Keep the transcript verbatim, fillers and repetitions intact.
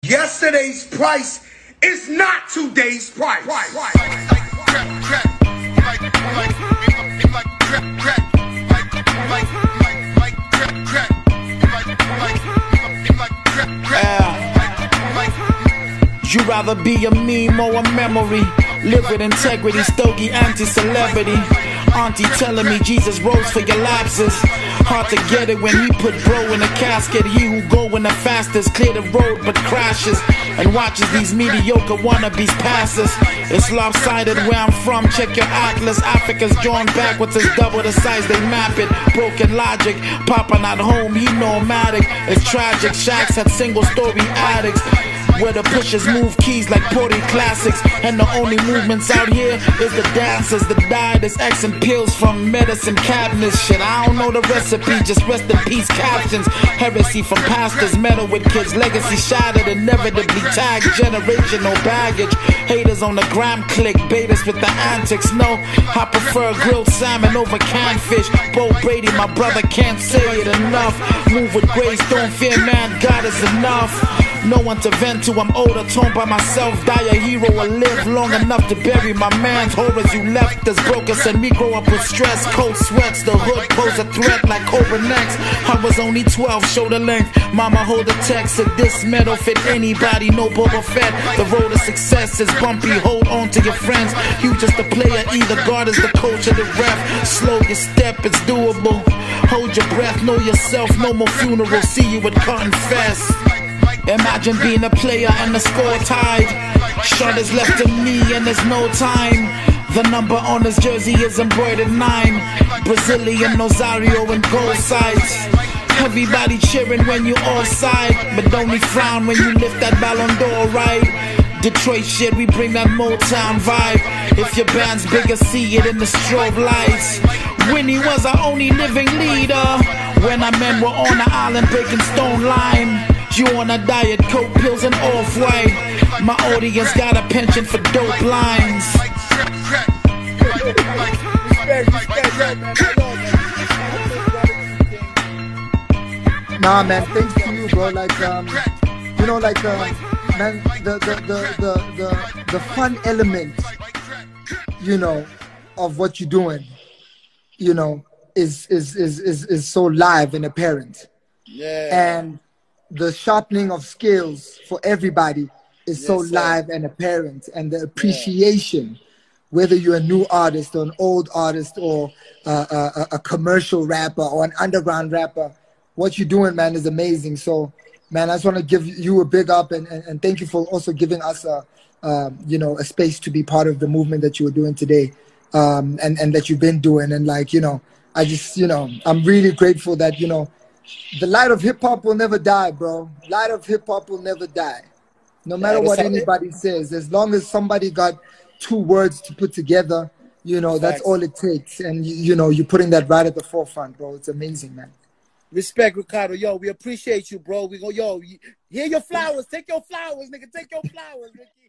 Yesterday's price is not today's price. You rather be a meme or a memory? Live with integrity, stogie, anti-celebrity. Auntie telling me Jesus rose for your lapses. Hard to get it when he put bro in a casket. He who go in the fastest clear the road but crashes and watches these mediocre wannabes pass us. It's lopsided where I'm from, check your atlas. Africa's drawn backwards, it's double the size they map it. Broken logic, Papa not home, he nomadic. It's tragic, Shacks had single story attics where the pushers move keys like Porty classics. And the only movements out here is the dancers, the dieters, X and pills from medicine cabinets. Shit, I don't know the recipe, just rest in peace captions. Heresy from pastors, meddle with kids, legacy shattered, inevitably tagged, generational baggage. Haters on the gram click, betas with the antics. No, I prefer grilled salmon over canned fish. Bo Brady, my brother, can't say it enough. Move with grace, don't fear man, God is enough. No one to vent to, I'm older, torn by myself. Die a hero or live long enough to bury my man's horrors. You left us broke us and we grow up with stress. Cold sweats, the hood pose a threat like Cobra Next. I was only twelve, shoulder length. Mama hold a text, said this metal fit anybody, no Boba Fett. The road to success is bumpy, hold on to your friends. You just a player, either God is the coach or the ref. Slow your step, it's doable. Hold your breath, know yourself, no more funeral. See you at Cotton Fest. Imagine being a player and the score tied. Shot is left to me and there's no time. The number on his jersey is embroidered nine. Brazilian Rosario and gold sides. Everybody cheering when you offside, but only frown when you lift that Ballon d'Or right. Detroit shit, we bring that Motown vibe. If your band's bigger, see it in the strobe lights. Winnie was our only living leader. When our men were on the island breaking stone lime. You on a diet, coke, pills, and off-white. My audience got a penchant for dope lines. Nah, man, thanks to you, bro. Like, um, you know, like, uh, man, the the the the the, the fun element, you know, of what you're doing, you know, is is is is is so live and apparent. Yeah. And the sharpening of skills for everybody is yes, so sir. live and apparent, and the appreciation, yeah. whether you're a new artist or an old artist or uh, a, a commercial rapper or an underground rapper, what you're doing, man, is amazing. So, man, I just want to give you a big up and, and, and thank you for also giving us a, um, you know, a space to be part of the movement that you were doing today, um, and, and that you've been doing. And like, you know, I just, you know, I'm really grateful that, you know, the light of hip-hop will never die, bro. Light of hip-hop will never die. No matter what anybody says, as long as somebody got two words to put together, you know, that's all it takes. And, you, you know, you're putting that right at the forefront, bro. It's amazing, man. Respect, Ricardo. Yo, we appreciate you, bro. We go, yo, hear your flowers. Take your flowers, nigga. Take your flowers, Ricky.